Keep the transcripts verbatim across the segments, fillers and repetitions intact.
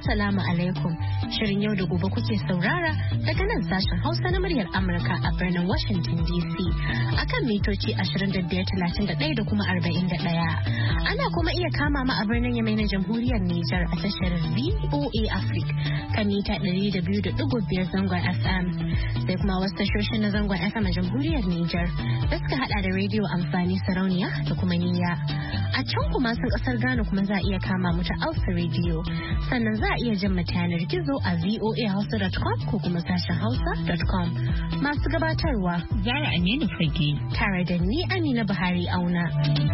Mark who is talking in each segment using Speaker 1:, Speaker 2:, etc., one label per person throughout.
Speaker 1: Assalamu alaikum. Shirin yau da gobe kuke saurara daga nan sashen Hausa na muryar Amurka a birnin Washington D C akan mitoci ashirin da biyar talatin da ɗaya da kuma arba'in da ɗaya. Ana kuma iya kama mu a birnin Yamai na Jamhuriyar Nijar a tashar V O A Africa kan mita ɗari da biyu da ɗigo biyar zangon F M. Sai kuma wasu tashoshin na zangon F M a Jamhuriyar Nijar da suka hada da rediyo amfani sarauniya da kuma niyya. A can kuma sun kasar Ghana kuma za a iya kama mu ta Alpha Radio. Sannan za a iya jin mata yanar gizo a v o a hausa dot com ko kuma sashen hausa dot com. Masu gabatarwa
Speaker 2: Zara Aminu Fage
Speaker 1: tare da ni Amina Buhari Auna.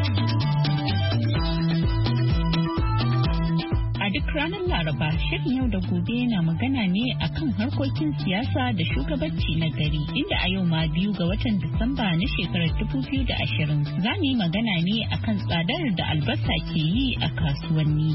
Speaker 2: A duk ranar Laraba, shirin yau da gobe na magana ne akan harkokin siyasa da shugabanci na gari, inda a yau ma biyu ga watan Disamba na shekarar dubu biyu da ashirin za mu yi magana ne akan tsadar da albasa ke yi a kasuwanni.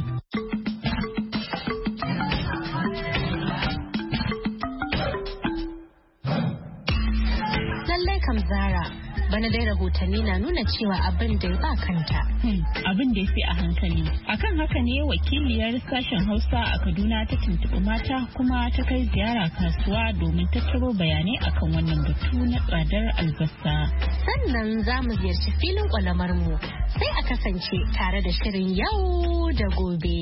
Speaker 1: Lallai kam Zara, bana dai rahotanni na nuna cewa abin da ya ba kanta.
Speaker 2: Hmm, abin da ya fi a hankali. Akan haka ne wakiliyar sashen Hausa a Kaduna ta tuntuɓi mata kuma ta kai ziyara kasuwa domin tattaro bayanai akan wannan batu na tsadar albasa.
Speaker 1: Sannan za mu ziyarci filin kwalamar mu sai a kasance tare da shirin yau da gobe.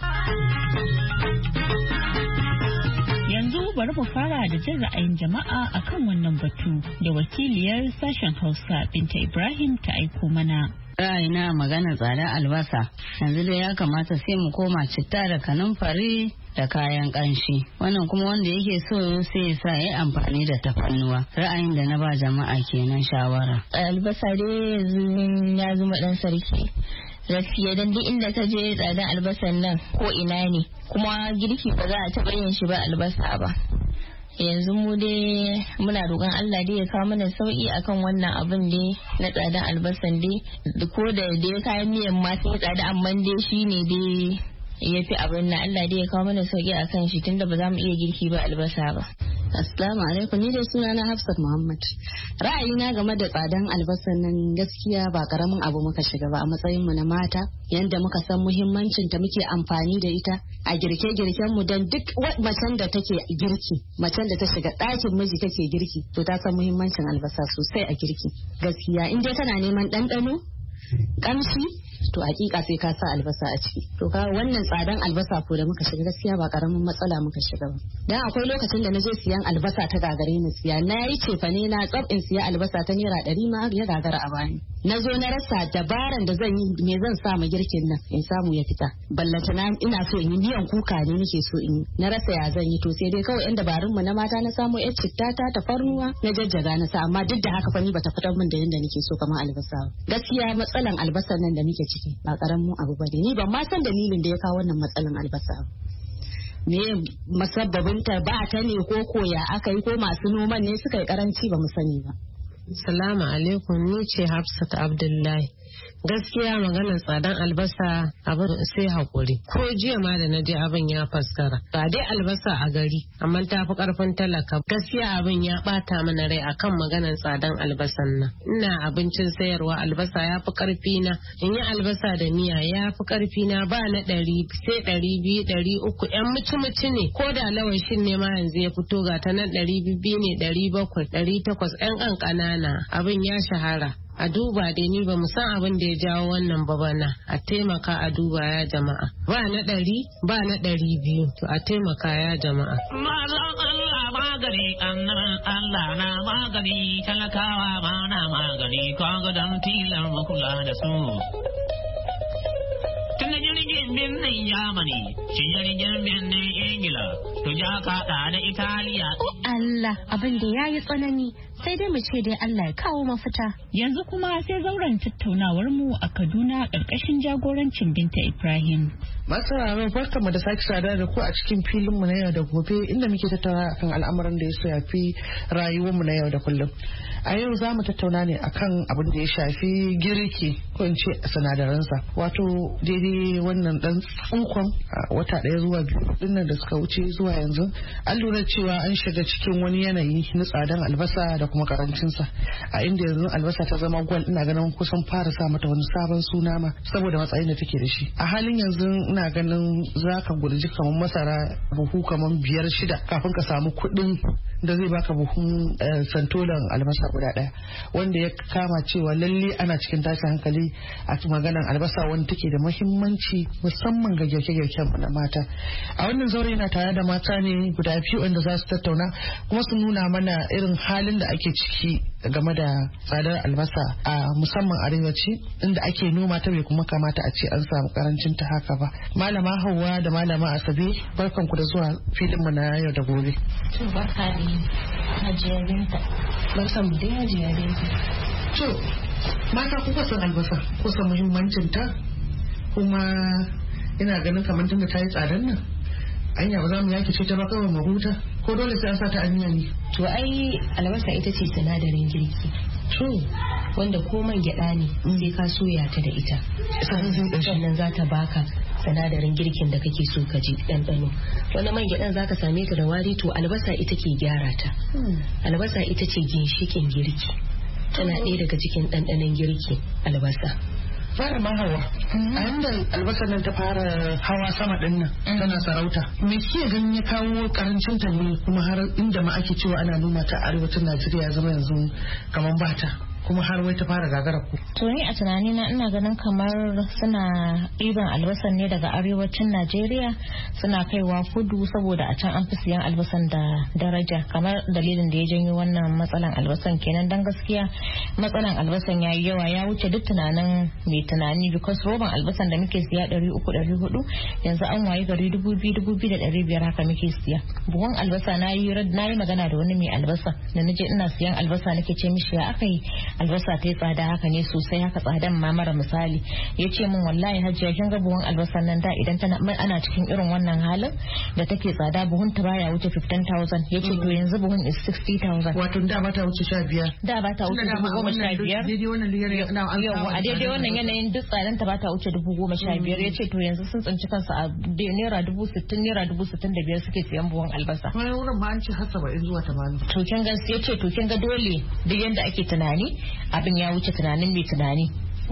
Speaker 2: Yanzu bari mu fara da jin ra'ayin jama'a akan wannan batu da wakiliyar sashen Hausa Binta Ibrahim ta aiko mana.
Speaker 3: Ra'ayina magana tsadar albasa yanzu dai ya kamata sai mu koma citta da kanumfari da kayan kanshi, wannan kuma wanda yake so sai ya sa ya amfani da tafannuwa. Ra'ayin da na ba jama'a kenan shawara.
Speaker 4: Albasa dai yanzu ya zama dan sarki gaskiya, dan duk inda ka je tsadar albasan nan ko ina ne, kuma girki ba za a taɓa yin shi ba albasa ba. Yanzu mu dai muna roƙon Allah dai ya kawo mana sauki akan wannan abin dai na tsadar albasan dai, ko da dai kayan miyan ma sai tsada amma dai shine dai ya fi abin nan. Allah dai ya kawo mana sauki akan shi tunda ba za mu iya girki ba albasa ba.
Speaker 5: Assalamu alaikum, ni dai sunana Hafsat Muhammad. Ra'ayina game da tsadan albasan nan gaskiya ba karamin abu muka shiga ba a matsayin mu na mata, yanda muka san muhimmancin ta muke amfani da ita a girke-girken mu, dan duk macen da take girki, macen da ta shiga ɗakin miji take girki, to ta san muhimmancin albasa sosai a girki. Gaskiya in dai kana neman ɗanɗano, kamshi, to hakika sai ka sa albasa a ciki. To ka wannan tsadan albasa ko da muka shiga gaskiya ba karamin matsala muka shiga ba. Dan akwai lokacin da na je siyan albasa ta gagare ni siya, na yi cefane na tsab in siya albasa ta naira ɗari ma ya gagara a bani. Na zo na rasa dabaran da zan yi me zan sa ma girkin nan in samu ya fita. Ballanta na ina so in yi miyan kuka ne nake so in yi. Na rasa ya zan yi, to sai dai kawai yan dabarun mu na mata na samu yar citta ta tafarnuwa na jajjaga na sa, amma duk da haka fa ni bata fitar min da yanda nake so kamar albasa. Gaskiya matsalan albasar nan da muke ciki ba karamin abu bane, ni ban ma san dalilin da ya kawo wannan matsalan albasa. Me masabbabin ta ba ta ne ko koya aka yi ko masu noman ne suka yi karanci ba mu sani ba.
Speaker 6: Salamu alaikum, ni ce Hafsat Abdullahi. Gaskiya maganar tsadan albasa abin sai haƙuri. Ko jiya ma da na je abin ya faskara. Ba dai albasa a gari, amma ta fi ƙarfin talaka. Gaskiya abin ya ɓata mana rai akan maganar tsadan albasan nan. Ina abincin sayarwa albasa ya fi ƙarfi na. In yi albasa da miya ya fi ƙarfi na, ba na ɗari sai ɗari biyu ɗari uku. Yan muci-muci ne. Ko da lawashin ne ma yanzu ya fito ga ta nan ɗari biyu ne ɗari bakwai ɗari takwas ƴan ƙanƙanana. Abin ya shahara. A duba dai ni ba mu san abin da ya jawo wannan ba bana, a taimaka a duba ya jama'a. Ba na ɗari ba na ɗari biyu, to a taimaka ya jama'a.
Speaker 7: Mazan Allah magani, annan Allah na magani, talakawa ma na magani, kaga don tilar makula da su. Tun da jirgin birnin Yamani, shi jirgin birnin Ingila, to ja kaɗa da Italiya.
Speaker 1: Allah, abin da ya yi tsanani, sai dai mu ce dai Allah ya kawo mafita.
Speaker 2: Yanzu kuma sai zauren tattaunawar mu a Kaduna ƙarƙashin jagorancin Binta Ibrahim.
Speaker 8: Masu rarrabar barka mu da sake sada da ku a cikin filin mu na yau da gobe, inda muke tattauna akan al'amuran da ya shafi rayuwar mu na yau da kullum. A yau za mu tattauna ne akan abin da ya shafi girki ko in ce sinadaransa, wato daidai wannan dan tsunkon wata ɗaya zuwa biyu dinnan da suka wuce zuwa yanzu an lura cewa an shiga cikin wani yanayi na tsadan albasa da kuma karancinsa, a inda yanzu albasa ta zama gwal. Ina ganin kusan fara sa mata wani sabon suna ma saboda matsayin da take da shi. A halin yanzu ina ganin za ka gurji kamar masara buhu kamar biyar shida kafin ka samu kuɗin da zai baka buhun santolan albasa guda ɗaya, wanda ya kama cewa lalle ana cikin tashin hankali a maganan albasa wanda take da muhimmanci musamman ga girke-girken na mata. A wannan zaure yana tare da mata ne guda biyu wanda za su tattauna kuma su nuna mana irin halin da ake ciki game da tsadar albasa a musamman arewaci inda ake noma ta bai kuma kamata a ce an samu karancin ta haka ba. Malama Hauwa da Malama Asabe, barkan ku da zuwa filin mu na yau da gobe.
Speaker 4: To barka ne Hajiya Binta.
Speaker 5: Barkan mu da Hajiya Binta.
Speaker 8: To mata kuka san albasa, kuka san muhimmancin ta, kuma ina ganin kamar tunda ta yi tsadar nan anya ba za mu yaki ce ta ba kawai mu huta ko dole sai an sa ta aniya ne.
Speaker 5: To ai albasa ita ce sinadarin girki.
Speaker 8: To
Speaker 5: wanda ko man gyada ne sai ka soya ta da ita sannan za ta baka sinadarin girkin da kake so ka ji ɗanɗano. Wani man gyadan za ka same ta da wari, to albasa ita ke gyara ta. Albasa ita ce ginshikin girki, tana ɗaya daga cikin ɗanɗanon girki albasa.
Speaker 8: Fara ma hawa a yanda albasar nan ta fara hawa sama din nan tana sarauta, me kike ganin ya kawo karancin ta ne kuma har inda ma ake cewa ana noma ta arewacin Najeriya zama yanzu kaman bata, kuma har wai ta fara gagara ku?
Speaker 4: To ni a tunani na ina ganin kamar suna ɗiban albasan ne daga arewacin Najeriya suna kaiwa kudu, saboda a can an fi siyan albasan da daraja, kamar dalilin da ya janyo wannan matsalan albasan kenan. Dan gaskiya matsalan albasan ya yi yawa, ya wuce duk tunanin mai tunani, because roban albasan da muke siya ɗari uku ɗari hudu yanzu an waye gari dubu biyu dubu biyu da ɗari biyar haka muke siya. Buhun albasa na yi magana da wani mai albasa da naje ina siyan albasa nake ce mishi ya aka yi albasa ta yi tsada haka ne sosai, haka tsadan ma mara misali. Ya ce min wallahi Hajiya kin ga buhun albasan nan da idan tana ana cikin irin wannan halin da take tsada buhun ta baya wuce fifteen thousand. Ya ce to yanzu buhun is sixty thousand.
Speaker 8: Wato da ba ta wuce sha biyar.
Speaker 4: Da ba ta wuce dubu goma sha biyar. A daidai wannan yanayin duk tsadan ta ba ta wuce dubu goma sha biyar. Ya ce to yanzu sun tsinci kansu a naira dubu sittin naira dubu sittin da biyar suke siyan buhun albasa.
Speaker 8: Wani wurin ma an ce har saba'in zuwa tamanin.
Speaker 4: To kin ga ya ce to kin ga dole duk yanda ake tunani abin ya wuce tunanin mai tunani.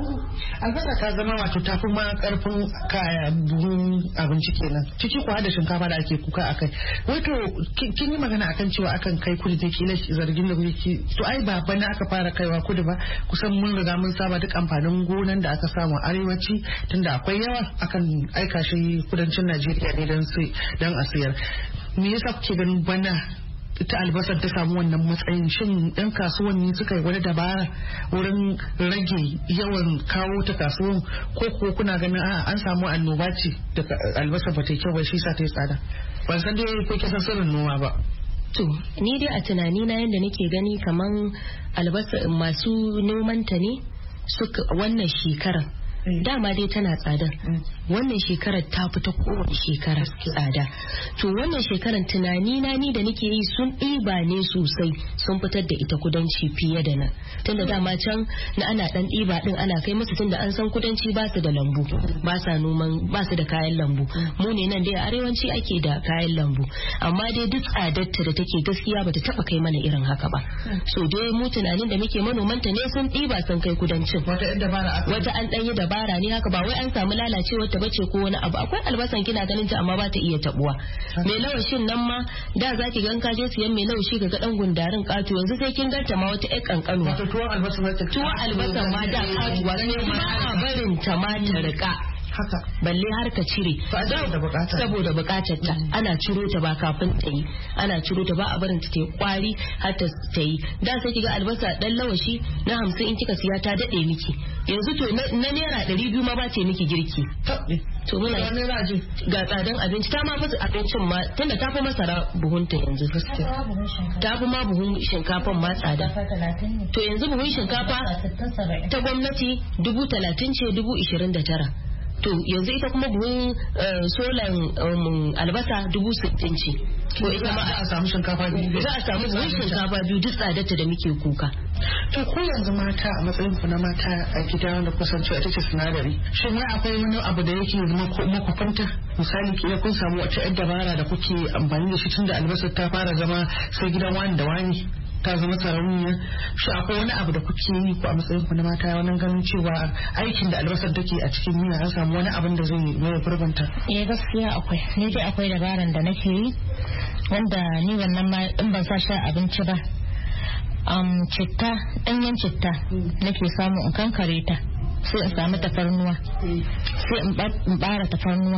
Speaker 8: Albasa ta zama wato ta fi ma karfin kaya buhun abinci kenan, ciki kuwa da shinkafa da ake kuka akai. Wato kin yi magana akan cewa akan kai kudu da kila zargin da kuke, to ai ba bana aka fara kaiwa kudu ba, kusan mun riga mun saba duk amfanin gonan da aka samu arewaci tunda akwai yawa akan aika shi kudancin Najeriya ne dan sai dan a sayar. Me yasa kuke ganin bana ita albasar ta samu wannan matsayin? Shin ɗan kasuwanni suka yi wani dabara wurin rage yawan kawo ta kasuwan, ko ko kuna ganin a an samu annoba ce da albasar ba ta kyau ba shi sa ta yi tsada? Ban san dai ko kisa sirrin noma ba.
Speaker 5: To ni dai a tunani na yadda nake gani kaman albasa masu nomanta ne suka wannan shekarar dama dai tana tsada, wannan shekarar ta fita kowace shekarar tsada. To wannan shekarar tunani na ni da nake yi sun ɗiba ne sosai, sun fitar da ita kudanci fiye da nan, tunda dama can na ana dan ɗiba din ana kai musu, tunda an san kudanci ba su da lambu, ba sa noman, ba su da kayan lambu. Mu ne nan dai a arewaci ake da kayan lambu, amma dai duk tsadarta da take gaskiya bata taba kai mana irin haka ba. So dai mu tunanin da muke manomanta ne sun ɗiba sun kai kudancin, wata an ɗan yi dabara ne haka, ba wai an samu lalacewar ta bace ko wani abu. Akwai albasan kina ganin ta amma ba ta iya tabuwa. Mai lawashin nan ma da zaki gan ka je siyan mai lawashi ga dan gundarin kato, yanzu sai kin ganta ma wata ƴar kankanu.
Speaker 8: Wato tuwon albasa ma ta
Speaker 5: tuwon albasa ma da katuwa sai ma a barin ta ma ta rika
Speaker 8: haka
Speaker 5: balle har ka cire saboda bukatar ta. Ana ciro ta ba kafin ta yi, ana ciro ta ba a barin ta ta kwari har ta yi. Da sai kiga albasa dan lawashi na hamsin in kika siya ta dade miki, yanzu to na naira ɗari biyu ma ba ce miki girki. To muna ga tsadan abinci, ta ma musu abincin ma tunda ta fi masara buhunta yanzu gaskiya, ta fi ma buhun shinkafan ma tsada. To yanzu buhun shinkafa ta gwamnati dubu talatin ce dubu ishirin da tara. To yanzu ita kuma buhun solan albasa dubu sittin ce.
Speaker 8: To ita ma a samu shinkafa biyu,
Speaker 5: za a samu buhun shinkafa biyu duk tsadarta da muke kuka.
Speaker 8: To ko yanzu mata a matsayin ku na mata a gida da kusancewa ita ce sinadari, shin wai akwai wani abu da yake zama makufanta? Misali kila kun samu wata yar dabara da kuke amfani da shi tun da albasar ta fara zama sai gidan wani da wani? ta zama sarauniya. Shi akwai wani abu da kuke yi ko a matsayin ku na mata wannan ganin cewa aikin da albasar take a cikin miya an samu wani abin da zai mai gurbanta?
Speaker 4: Eh gaskiya akwai. Ni dai akwai dabaran da nake yi wanda ni wannan ma in ban sa shi abinci ba. Um, citta, ɗanyen citta nake samu in kankare ta sai in samu tafarnuwa sai in bara tafarnuwa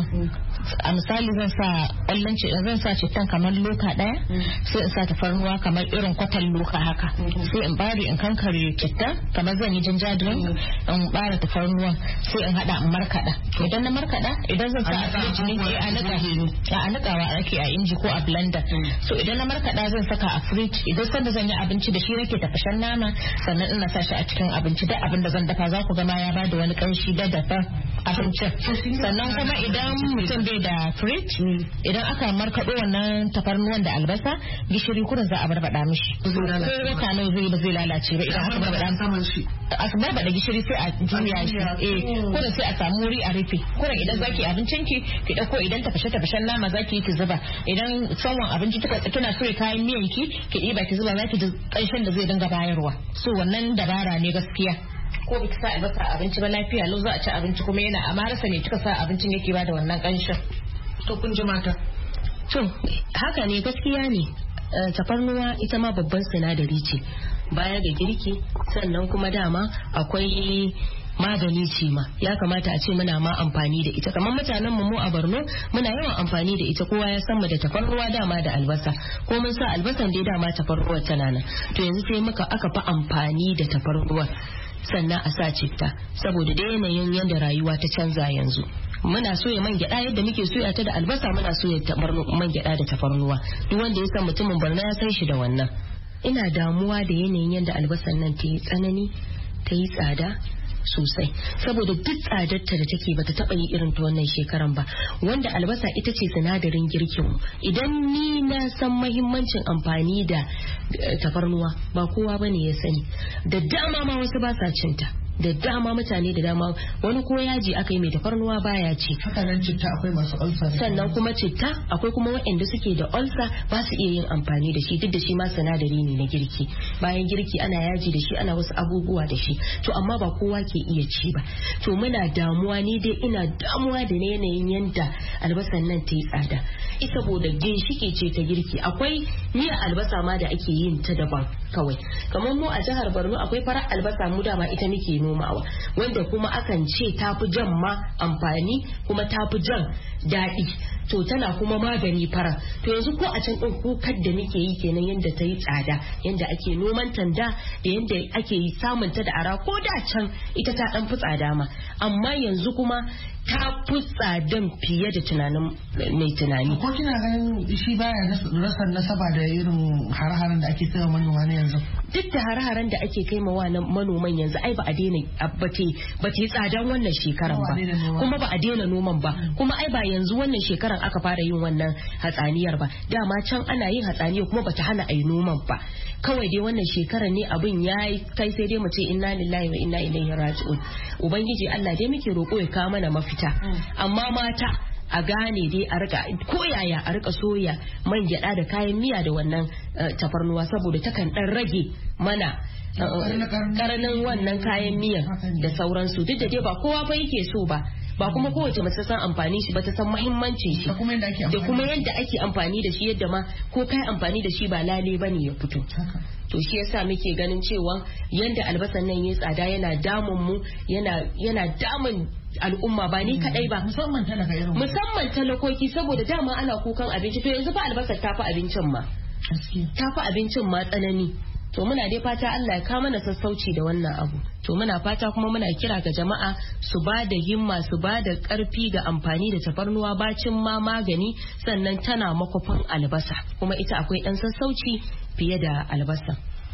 Speaker 4: a misali zan sa ƙwallon zan sa cittan kamar loka ɗaya sai in sa tafarnuwa kamar irin kwatan loka haka sai in bari in kankare citta kamar zan yi jinja drink in bara tafarnuwa sai in hada in markaɗa idan na markaɗa idan zan sa a firiji ne sai a nika a nikawa ake a inji ko a blender so idan na markaɗa zan saka a fridge idan sanda zan yi abinci da shi nake tafashen nama sannan ina sa shi a cikin abinci duk abin da zan dafa za ku ga ma ya bada wani ƙanshi da dafa abincin sannan kuma idan mutum bai da fridge idan aka markaɗo wannan tafarnuwan da albasa gishiri kurin za a barbada mishi ko wata nawa zai ba zai lalace ba idan aka barbada saman shi a barbada gishiri sai a juya shi eh kurin sai a samu wuri a rufe kurin idan zaki abincin ki ki dauko idan tafashe tafashen nama zaki ki zuba idan tsawon abinci kika kina so kayan miyan ki ki diba ki zuba zaki ji ƙanshin da zai dinga bayarwa so wannan dabara ne gaskiya ko biki sa albasa abinci ba lafiya lau za a ci abinci kuma yana amarasa ne kika sa abincin yake ba da wannan ƙanshin.
Speaker 8: To kun ji mata.
Speaker 9: To haka ne gaskiya ne tafarnuwa ita ma babban sinadari ce baya ga girki sannan kuma dama akwai magani ce ma ya kamata a ce muna ma amfani da ita kamar mutanen mu mu a Borno muna yawan amfani da ita kowa ya san mu da tafarnuwa dama da albasa ko mun sa albasan dai dama tafarnuwa tana nan to yanzu sai muka aka fi amfani da tafarnuwa sannan a sa citta saboda da yanayin yadda rayuwa ta canza yanzu muna soya man gyada yadda muke soya ta da albasa muna soya man gyada da tafarnuwa duk wanda ya san mutumin Borno ya san shi da wannan ina damuwa da yanayin yadda albasan nan ta yi tsanani ta yi tsada sosai saboda duk tsadarta da take bata taba yi irin ta wannan shekaran ba wanda albasa ita ce sinadarin girkin mu idan ni na san mahimmancin amfani da tafarnuwa ba kowa bane ya sani da dama ma wasu ba sa cinta da dama mutane da dama wani ko yaji aka yi mai tafarnuwa baya ci
Speaker 8: hakanan citta akwai masu ulcer
Speaker 9: sannan kuma citta akwai kuma waɗanda suke da ulcer ba su iya yin amfani da shi duk da shi ma sinadari ne na girki bayan girki ana yaji da shi ana wasu abubuwa da shi to amma ba kowa ke iya ci ba to muna damuwa ni dai ina damuwa da yanayin yanda albasan nan ta yi tsada ita saboda ginshiki ce ta girki akwai miya albasa ma da ake yin ta daban kawai kamar mu a jihar Borno akwai farar albasa mu dama ita muke nomawa wanda kuma akan ce tafi jan ma amfani kuma tafi jan daɗi to tana kuma magani fara to yanzu ko a can ɗin kukar da muke yi kenan yadda ta yi tsada yadda ake noman tanda da yadda ake yi samun ta da ara ko da can ita ta ɗan fi tsada ma amma yanzu kuma ta fi tsadan fiye da tunanin mai tunani.
Speaker 8: Ko kina ganin shi baya rasa nasaba da irin hare-haren da ake kai manoma na yanzu?
Speaker 9: Duk da hare-haren da ake kai wa manoman yanzu ai ba a daina ba ta yi tsadan wannan shekaran ba kuma ba a daina noman ba kuma ai ba yanzu wannan shekaran aka fara yin wannan hatsaniyar ba dama can ana yin hatsaniyar kuma bata hana ai noman ba kawai dai wannan shekaran ne abin ya kai sai dai mu ce inna lillahi wa inna ilaihi raji'un ubangiji Allah dai muke roƙo ya kawo mana mafita amma mata a gane dai a rika koyaya a rika soya man gyada da kayan miya da wannan tafarnuwa saboda takan dan rage mana karanin wannan kayan miyan da sauransu duk da dai ba kowa fa yake so ba ba kuma kowace mace san amfani shi ba ta san muhimmancin shi da kuma yadda ake amfani da shi yadda ma ko kai amfani da shi ba lale bane ya fito to shi yasa muke ganin cewa yanda albasan nan ya tsada yana damun mu yana yana damun al'umma ba ni kadai ba
Speaker 8: musamman talaka irin
Speaker 9: musamman talakoki saboda dama ana kukan abinci to yanzu fa albasar ta fi abincin ma ta fi abincin ma tsanani to muna dai fata Allah ya kawo mana sassauci da wannan abu to muna fata kuma muna kira ga jama'a su ba da himma su ba da karfi ga amfani da tafarnuwa bacin ma magani sannan tana makwafin albasa kuma ita akwai dan sassauci fiye da albasa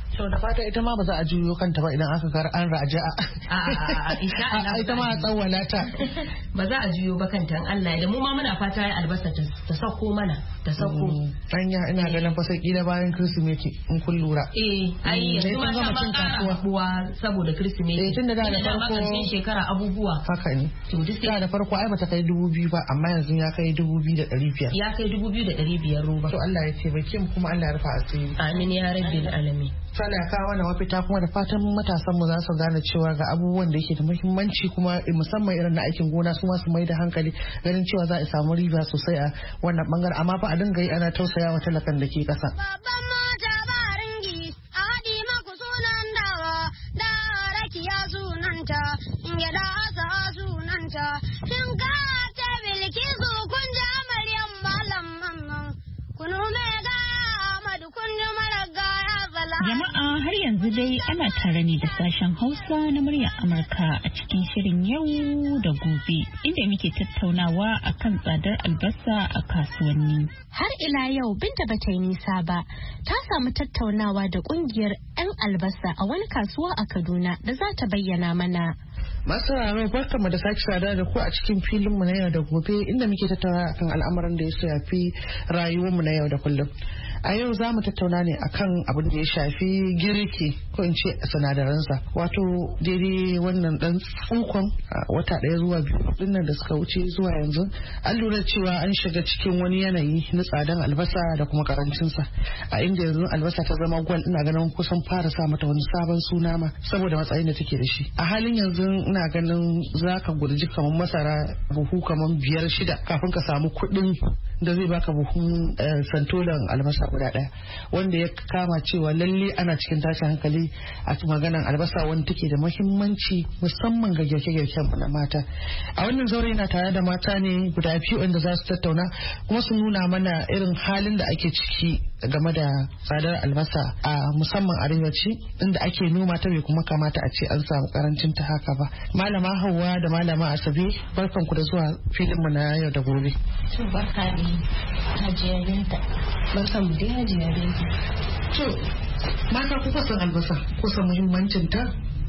Speaker 8: to da fata ita ma ba za a juyo kanta ba idan aka gar an raja'a
Speaker 9: a a insha Allah
Speaker 8: ita ma a tsawwala ta
Speaker 9: ba za a juyo ba kanta Allah da mu ma muna fata ya albasa ta sauko mana ta sauko
Speaker 8: anya ina ganin fa sai kila bayan Kirsimeti in kun lura
Speaker 9: eh ai yanzu ma ta ban kasuwa saboda Kirsimeti
Speaker 8: eh tunda da farko
Speaker 9: shekara abubuwa
Speaker 8: haka ne to duk da farko ai bata kai dubu biyu ba amma yanzu ya kai dubu biyu da ɗari biyar
Speaker 9: ya kai dubu biyu da ɗari biyar roba
Speaker 8: to Allah ya taimake mu kuma Allah ya rufa asiri
Speaker 9: amin ya rabbil alamin
Speaker 8: sana ya kawo wani mafita kuma da fatan matasan mu za su gane cewa ga abubuwan da yake da muhimmanci kuma musamman irin na aikin gona su ma su mai da hankali ganin cewa za a samu riba sosai a wannan bangaren amma fa a dinga yi ana tausaya wa talakan da ke kasa.
Speaker 10: Babban mota ba ringi a haɗi maku sunan dawa da rakiya sunanta in gyaɗa asa sunanta shinkawa ta bilkisu kun ji amaryan malam mamman kunu mai gaya amadu kun ji mara gaya zala.
Speaker 2: Jama'a har yanzu dai ana tare ne da sashen Hausa na muryar Amurka a cikin shirin yau da gobe inda muke tattaunawa akan tsadar albasa a kasuwanni.
Speaker 1: Har ila yau Binta bata yi nisa ba ta samu tattaunawa da kungiyar 'yan albasa a wani kasuwa a Kaduna da za ta bayyana mana.
Speaker 8: Masu raro barkanmu da sake sada da ku a cikin filinmu na yau da gobe inda muke tattauna akan al'amuran da ya shafi rayuwarmu na yau da kullum. A yau za mu tattauna ne akan abin da ya shafi girki ko in ce sinadaransa wato daidai wannan dan tsukon wata ɗaya zuwa biyu dinnan da suka wuce zuwa yanzu an lura cewa an shiga cikin wani yanayi na tsadan albasa da kuma karancinsa a inda yanzu albasa ta zama gwal ina ganin kusan fara sa mata wani sabon suna ma saboda matsayin da take da shi a halin yanzu ina ganin za ka gurji kamar masara buhu kamar biyar shida kafin ka samu kuɗin da zai baka buhun santolan albasa guda ɗaya wanda ya kama cewa lalle ana cikin tashin hankali a maganan albasa wanda take da muhimmanci musamman ga girke-girken na mata a wannan zaure yana tare da mata ne guda biyu wanda za su tattauna kuma su nuna mana irin halin da ake ciki game da tsadar albasa a musamman arewaci inda ake noma ta bai kuma kamata a ce an samu karancin ta haka ba malama Hauwa da malama Asabe barkanku da zuwa filinmu na yau da gobe.
Speaker 4: Barka da Hajiya Binta.
Speaker 9: Barkan mu dai Hajiya Binta.
Speaker 8: To mata kuka san albasa kusa muhimmancin ta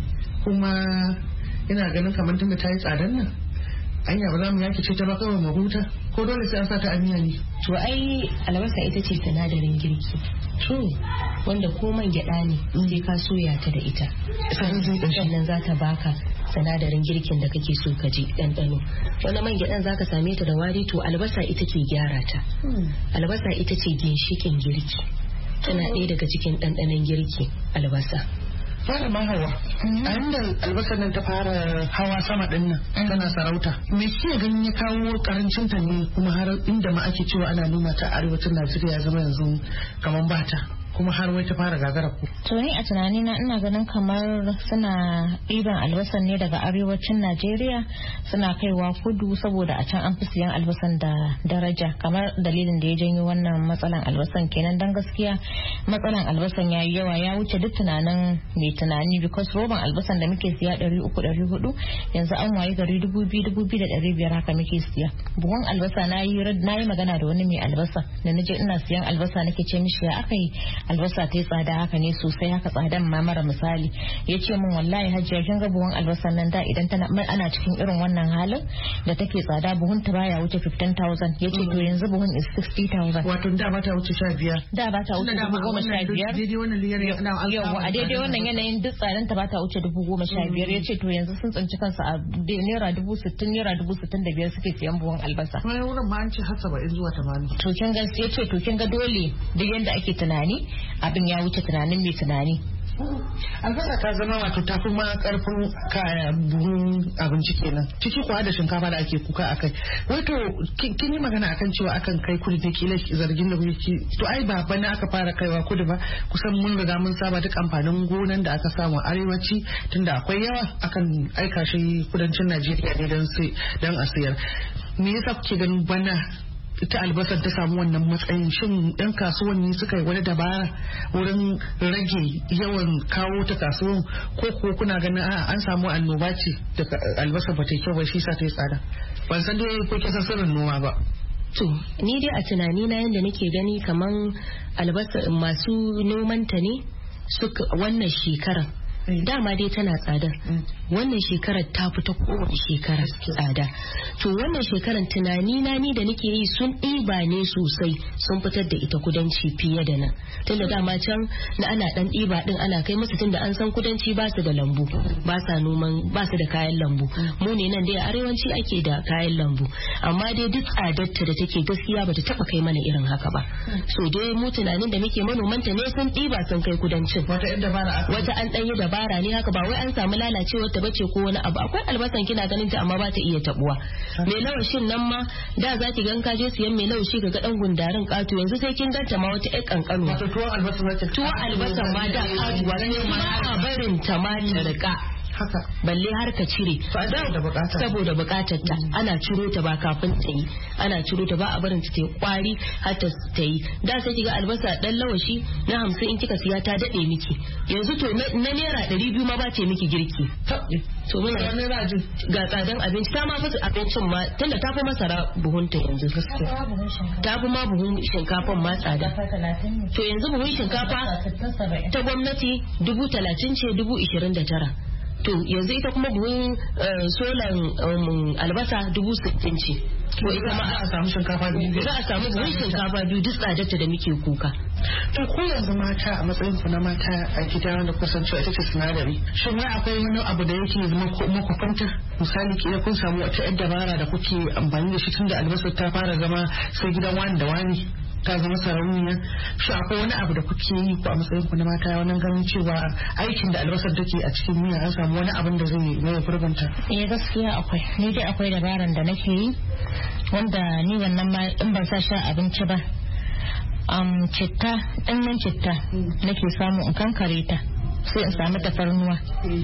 Speaker 8: kuma ina ganin kamar tunda ta yi tsadan nan anya ba za mu yaki ce ta ba kawai mu huta ko dole sai an sa ta a miya ne.
Speaker 9: To ai albasa ita ce sinadarin girki. To wanda ko man gyada ne sai ka soya ta da ita. Sannan za ta baka sinadarin girkin da kake so ka ji ɗanɗano. Wani man gyaɗan zaka same ta da wari to albasa ita ke gyara ta. Albasa ita ce ginshikin girki. Tana ɗaya daga cikin ɗanɗanon girki albasa.
Speaker 8: Fara ma hawa. A inda albasar nan ta fara hawa sama ɗin nan tana sarauta. Me ke ganin ya kawo karancin ta ne kuma har inda ma ake cewa ana noma ta arewacin Najeriya zama yanzu kamar bata. kuma har wai ta fara gagara ku.
Speaker 4: To ni a tunanina ina ganin kamar suna ɗiban albasan ne daga arewacin Najeriya suna kaiwa kudu saboda a can an fi siyan albasan da daraja kamar dalilin da ya janyo wannan matsalan albasan kenan dan gaskiya matsalan albasan ya yi yawa ya wuce duk tunanin mai tunani because roban albasan da muke siya ɗari uku ɗari hudu yanzu an waye gari dubu biyu dubu biyu da ɗari biyar haka muke siya. Buhun albasa na yi magana da wani mai albasa da naje ina siyan albasa nake ce mishi ya aka yi albasa ta yi tsada haka ne sosai haka tsadan ma mara misali ya ce min wallahi hajiya kin ga buhun albasan nan da idan tana ana cikin irin wannan halin da take tsada buhun ta baya wuce fifteen thousand ya ce to yanzu buhun is sixty thousand.
Speaker 8: Wato da ba ta wuce sha biyar.
Speaker 4: Da ba ta wuce dubu goma sha biyar. Yau a daidai wannan yanayin duk tsadan ta ba ta wuce dubu goma sha biyar ya ce to yanzu sun tsinci kansu a naira dubu sittin naira dubu sittin da biyar suke siyan buhun albasa.
Speaker 8: Wani wurin ma an ce har saba'in zuwa tamanin.
Speaker 4: To kin ga ya ce to kin ga dole duk yanda ake tunani abin ya wuce tunanin mai tunani.
Speaker 8: Albasa ta zama wato ta kuma karfin kaya buhun abinci kenan ciki kuwa da shinkafa da ake kuka akai. Wato kin yi magana akan cewa akan kai kudu da kila zargin da kuke to ai ba bana aka fara kaiwa kudu ba kusan mun riga mun saba duk amfanin gonan da aka samu arewaci tunda akwai yawa akan aika shi kudancin Najeriya ne dan sai dan a sayar. Me yasa kuke ganin bana ita albasar ta samu wannan matsayin shin yan kasuwanni suka yi wani dabara wurin rage yawan kawo ta kasuwan ko ko kuna ganin a an samu annoba ce da albasar ba ta kyau ba shi sa ta yi tsada ban san dai ko kisa sirrin noma ba.
Speaker 9: To ni dai a tunani na yanda nake gani kaman albasa masu nomanta ne suka wannan shekarar dama dai tana tsada wannan shekarar ta fita kowace shekarar tsada to wannan shekarar tunani na ni da nake yi sun ɗiba ne sosai sun fitar da ita kudanci fiye da nan tunda dama can na ana dan ɗiba din ana kai musu tunda an san kudanci ba su da lambu ba sa noman ba su da kayan lambu mu ne nan dai a arewaci ake da kayan lambu amma dai duk tsadarta da take gaskiya bata taba kai mana irin haka ba so dai mu tunanin da muke manomanta ne sun ɗiba sun kai kudancin wata an ɗan yi da dabara ne haka ba wai an samu lalacewar ta bace ko wani abu akwai albasan kina ganin ta amma ba ta iya tabuwa mai lawashin nan ma da za ki gan ka je siyan mai lawashi ga dan gundarin katu yanzu sai kin ganta ma wata ƴar kankanu
Speaker 8: tuwon albasan
Speaker 9: tuwon albasan ma da katuwa ne ma a barin ta ma ta rika haka balle har ka cire saboda bukatar ta ana ciro ta ba kafin ta yi ana ciro ta ba a barin ta kwari har ta yi da sai kiga albasa dan lawashi na hamsin in kika siya ta dade miki yanzu to na naira ɗari biyu ma ba ce miki girki to mun ga tsadan abinci ta ma fasa abincin ma tunda ta fi masara buhunta yanzu ta fi ma buhun shinkafan ma tsada to yanzu buhun shinkafa ta gwamnati dubu talatin ce dubu ishirin da tara to yanzu ita kuma buhun solan albasa dubu sittin ce
Speaker 8: to ita ma a samu shinkafa biyu
Speaker 9: za a samu buhun shinkafa biyu duk tsadarta da muke kuka
Speaker 8: to ko yanzu mata a matsayin ku na mata a gida da kusancewa ita ce sinadari shin wai akwai wani abu da yake zama muku fanta misali kila kun samu wata yar dabara da kuke amfani da shi tun da albasa ta fara zama sai gidan wani da wani ta zama sarauniya shi akwai wani abu da kuke yi ko a matsayin ku na mata wannan ganin cewa aikin da albasar take a cikin miya an samu wani abin da zai mai furbanta
Speaker 4: eh gaskiya akwai ni dai akwai dabaran da nake yi wanda ni wannan ma in ban sa shi abinci ba um citta ɗanyen citta nake samu in kankare ta sai in samu tafarnuwa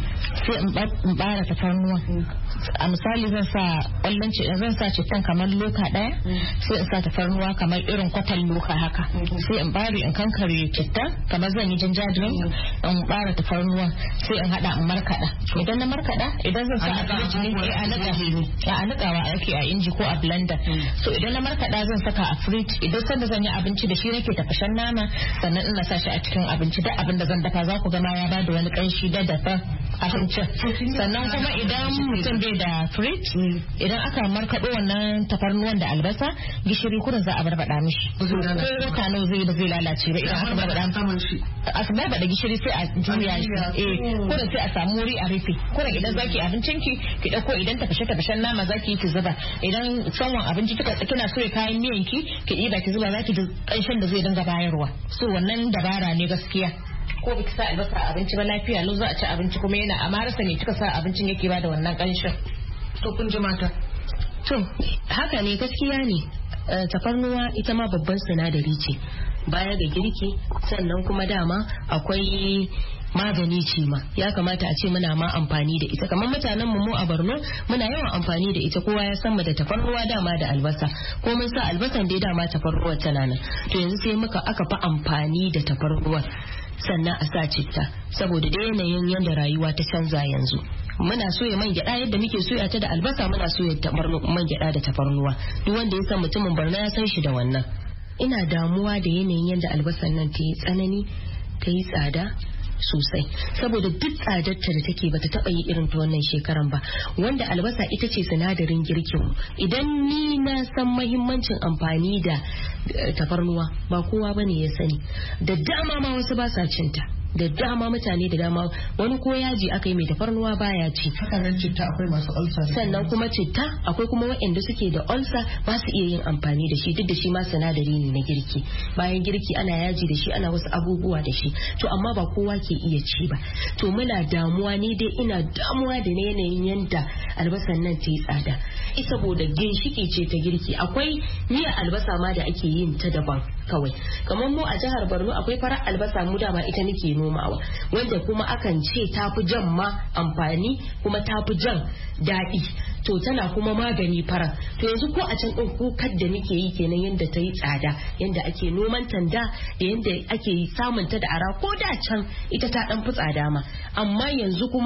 Speaker 4: sai in bara tafarnuwa a misali zan sa ƙwallon zan sa cittan kamar loka ɗaya sai in sa tafarnuwa kamar irin kwatan loka haka sai in bari in kankare citta kamar zan yi jinja drink in bara tafarnuwa sai in hada in markaɗa idan na markaɗa idan zan sa a firiji ne a nika a nikawa ake a inji ko a blender so idan na markaɗa zan saka a fridge idan sanda zan yi abinci da shi nake tafashen nama sannan ina sa shi a cikin abinci duk abin da zan dafa za ku gama ya ba da wani kanshi da dafa abincin sannan kuma idan mutum bai da fridge idan aka markaɗo wannan tafarnuwan da albasa gishiri kurin za a barbaɗa mishi ko wata nawa zai ba zai lalace ba idan aka barbaɗa mishi a barbaɗa gishiri sai a juya shi eh kurin sai a samu wuri a rufe kurin idan zaki abincin ki ki dauko idan tafashe tafashen nama zaki yi ki zuba idan sanwan abinci kika kina so ya kayan miyan ki ki ɗiba ki zuba zaki da kanshin da zai dinga bayarwa so wannan dabara ne gaskiya ko biki sa albasa a abinci ba lafiya lau za a ci abinci kuma yana amma rasa ne kika sa abincin yake ba da wannan kanshin
Speaker 8: to kun ji mata
Speaker 9: to haka ne gaskiya ne tafarnuwa ita ma babban sinadari ce baya ga girki sannan kuma dama akwai magani ce ma ya kamata a ce muna ma amfani da ita kamar mutanen mu a Borno muna yawan amfani da ita kowa ya san mu da tafarnuwa dama da albasa ko mun sa albasan dai dama tafarnuwar tana nan to yanzu sai muka aka fa amfani da tafarnuwar sannan a sa citta saboda da yanayin yadda rayuwa ta canza yanzu muna soya man gyada yadda muke soya ta da albasa muna soya man gyada da tafarnuwa duk wanda ya san mutumin Borno ya san shi da wannan ina damuwa da yanayin yadda albasan nan ta yi tsanani ta yi tsada sosai saboda duk tsadarta da take bata taba yi irin ta wannan shekaran ba wanda albasa ita ce sinadarin girkin idan ni na san mahimmancin amfani da tafarnuwa ba kowa bane ya sani da dama ma wasu ba sa cinta da dama mutane da dama wani ko yaji aka yi mai tafarnuwa baya ci
Speaker 8: hakanan citta akwai masu ulcer
Speaker 9: sannan kuma citta akwai kuma waɗanda suke da ulcer ba su iya yin amfani da shi duk da shi ma sinadari ne na girki bayan girki ana yaji da shi ana wasu abubuwa da shi to amma ba kowa ke iya ci ba to muna damuwa ni dai ina damuwa da yanayin yanda albasan nan ta yi tsada saboda ginshiki ce ta girki akwai miyar albasa ma da ake yin ta daban kawai kamar mu a jihar Borno akwai farar albasa mu dama ita nake nomawa wanda kuma akan ce tafi jan ma amfani kuma tafi jan daɗi to tana kuma magani fara to yanzu ko a can ɗin kukar da muke yi kenan yadda ta yi tsada yadda ake noman tanda da yadda ake samun ta da ara ko da can ita ta ɗan fi tsada ma amma yanzu kuma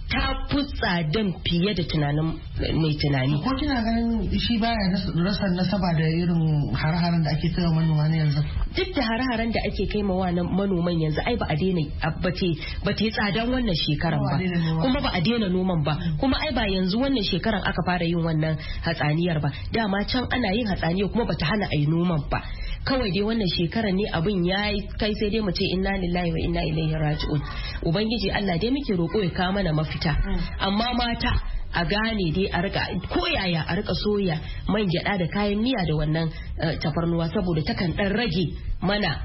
Speaker 9: ta fi tsadan fiye da tunanin mai tunani.
Speaker 8: Ko kina ganin shi baya rasa nasaba da irin har-haren da ake kai manoma ne yanzu?
Speaker 9: Duk da har-haren da ake kai ma manoman yanzu ai ba a daina ba ta yi tsadan wannan shekaran ba, kuma ba a daina noman ba, kuma ai ba yanzu wannan shekaran aka fara yin wannan hatsaniyar ba, dama can ana yin hatsaniyar kuma bata hana a yi noman ba. Kawai dai wannan shekarar ne abin ya kai sai dai mu ce inna lillahi wa inna ilaihi raji'un. Ubangiji Allah dai muke roƙo ya kawo mana mafita. Amma mata a gane dai a rika koyaya a rika soya man gyada da kayan miya da wannan tafarnuwa saboda takan dan rage mana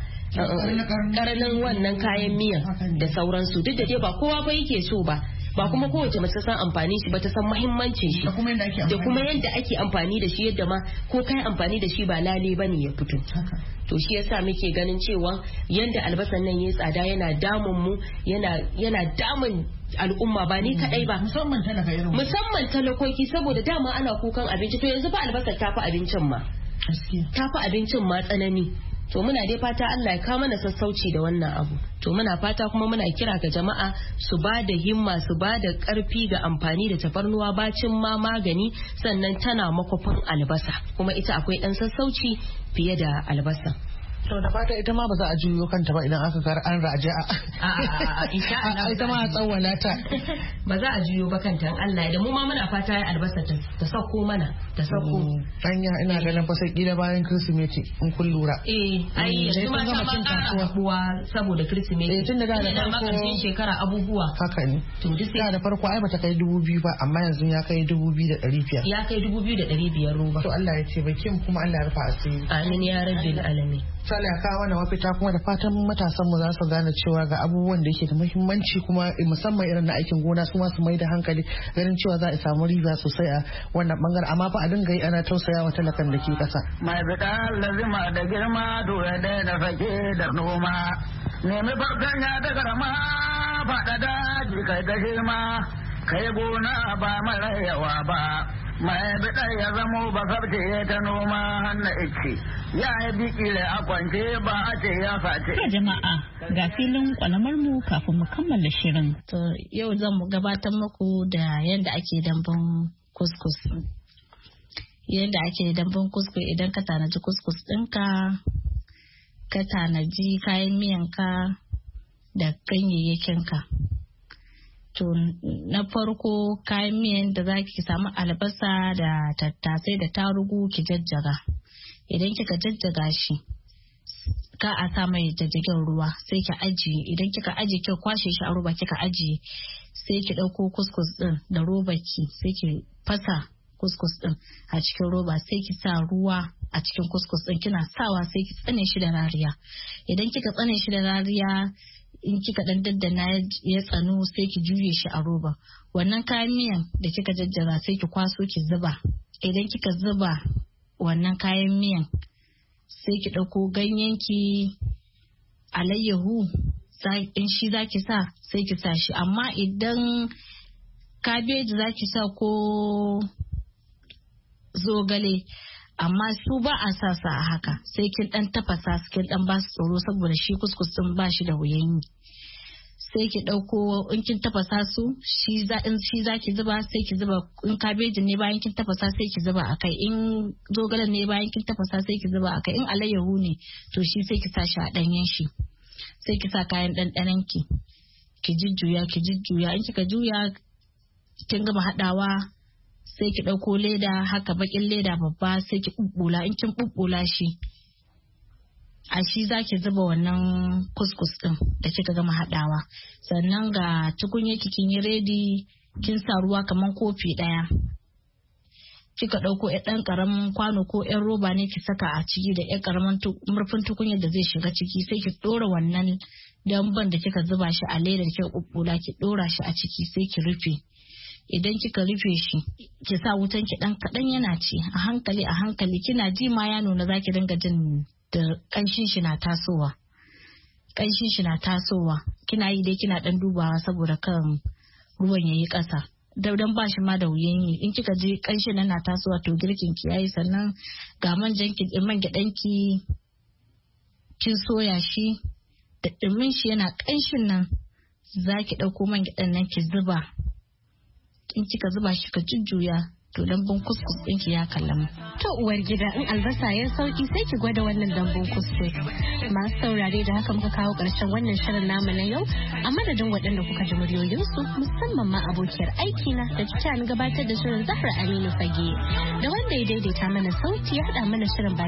Speaker 9: karanin wannan kayan miyan da sauransu, duk da dai ba kowa ba yake so ba, ba kuma kowace mace san amfani shi ba, ta san muhimmancin shi da kuma yadda ake amfani da shi, yadda ma ko kai amfani da shi ba lale bane ya fito. To shi yasa muke ganin cewa yanda albasan nan yayi tsada yana damun mu, yana yana damun al'umma ba ni kadai ba,
Speaker 8: musamman talaka irin
Speaker 9: musamman talakoki, saboda dama ana kukan abinci, to yanzu ba albasar ta fi abincin ma ta fi abincin ma tsanani. To muna dai fata Allah ya kawo mana sassauci da wannan abu. To muna fata kuma muna kira ga jama'a su ba da himma, su ba da karfi ga amfani da tafarnuwa bacin ma magani, sannan tana makwafin albasa, kuma ita akwai dan sassauci fiye da albasa.
Speaker 8: To da fata ita ma ba za a juyo kanta ba idan aka kar an raja
Speaker 9: a insha Allah
Speaker 8: ita ma a tsawwala ta
Speaker 9: ba za a juyo ba kanta Allah da mu ma muna fata ya albasa ta ta sauko mana ta sauko.
Speaker 8: Anya ina ganin fa sai kila bayan Kirsimeti in kun lura.
Speaker 9: Eh ai yanzu ma ta ma ƙara abubuwa saboda Kirsimeti.
Speaker 8: Eh tunda da da
Speaker 9: farko shekara abubuwa.
Speaker 8: Haka ne.
Speaker 9: To duk sai
Speaker 8: da farko ai bata kai dubu biyu ba, amma yanzu ya kai dubu biyu da ɗari biyar.
Speaker 9: Ya kai dubu biyu da ɗari biyar roba.
Speaker 8: To Allah ya ce bakin kuma Allah ya rufa asiri.
Speaker 9: Amin ya rabbil alamin.
Speaker 8: Sale ya kawo mana mafita kuma da fatan matasan mu za su gane cewa ga abubuwan da yake da muhimmanci, kuma musamman irin na aikin gona su ma su mai da hankali ganin cewa za a samu riba sosai a wannan bangaren, amma fa a dinga yi ana tausaya wa talakan da ke kasa.
Speaker 11: Mai bida lazima da girma dole da fake da noma, nemi farkon ya da garma faɗa daji kai da girma, kai gona ba mara yawa ba. Mai bida ya zamo ba sabce ta noma hannu ice ya yi biki da a kwance ba a ce ya face.
Speaker 2: Ya jama'a ga filin kwalamar mu kafin mu kammala shirin.
Speaker 4: To yau zan gabatar muku da yadda ake dambun kuskus. Yadda ake dambun kuskus idan ka tanaji kuskus ɗinka, ka tanaji kayan miyanka da ganyayyakinka. To na farko kayan miyan da za ki samu albasa da tattasai da tarugu ki jajjaga. Idan kika jajjaga shi ka a sa mai jajjagen ruwa sai ki ajiye. Idan kika ajiye ki kwashe shi a roba kika ajiye, sai ki ɗauko kuskus ɗin da roba ki sai ki fasa kuskus ɗin a cikin roba, sai ki sa ruwa a cikin kuskus ɗin, kina sawa sai ki tsane shi da rariya. Idan kika tsane shi da rariya, in kika dan daddana ya tsano sai ki juye shi a roba. Wannan kayan miyan da kika jajjara sai ki kwaso ki zuba. Idan kika zuba wannan kayan miyan sai ki ɗauko ganyenki, alayyahu in shi zaki sa sai ki sa shi, amma idan kabeji zaki sa ko zogale, amma su ba a sa sa a haka, sai kin dan tafasa su kin dan ba su tsoro saboda shi kuskus din ba shi da wuyan yi. Sai ki dauko in kin tafasa su shi za in shi zaki zuba sai ki zuba, in kabejin ne bayan kin tafasa sai ki zuba akai, in zogalen ne bayan kin tafasa sai ki zuba akai, in alayyahu ne to shi sai ki sa shi a danyen shi. Sai ki sa kayan dandanan ki ki jujjuya ki jujjuya in kika juya kin gama hadawa sai ki ɗauko leda haka bakin leda babba sai ki ɓuɓɓula, in kin ɓuɓɓula shi a shi za ki zuba wannan kuskus ɗin da kika gama haɗawa. Sannan ga tukunya kin yi redi, kin sa ruwa kamar kofi ɗaya, kika ɗauko ɗan ƙaramin kwano ko ƴan roba ne ki saka a ciki da ƴan ƙaramin murfin tukunyar da zai shiga ciki, sai ki ɗora wannan damban da kika zuba shi a leda da kika ɓuɓɓula ki ɗora shi a ciki sai ki rufe. Idan kika rufe shi ki sa wutan ki dan kadan yana ci a hankali a hankali, kina ji ma ya nuna zaki dinga jin da kanshin shi na tasowa kanshin shi na tasowa kina yi dai kina dan dubawa saboda kan ruwan yayi kasa daudan ba shi ma da wuyan yi. In kika ji kanshin nan na tasowa to girkin ki yayi. Sannan ga manjan ki man gyadan ki kin soya shi da dumin shi yana kanshin nan, zaki dauko man gyadan nan ki zuba
Speaker 5: in kika zuba shi ka jujjuya to dambun kuskus ɗinki ya kallamu.
Speaker 1: To uwar gida in albasa ya sauki sai ki gwada wannan dambun kuskus. Masu saurare da haka muka kawo ƙarshen wannan shirin namu na yau a madadin waɗanda kuka ji muryoyinsu musamman ma abokiyar aikina da ta gabatar da shirin Zahra Aminu Fage da wanda ya daidaita mana sauti ya haɗa mana shirin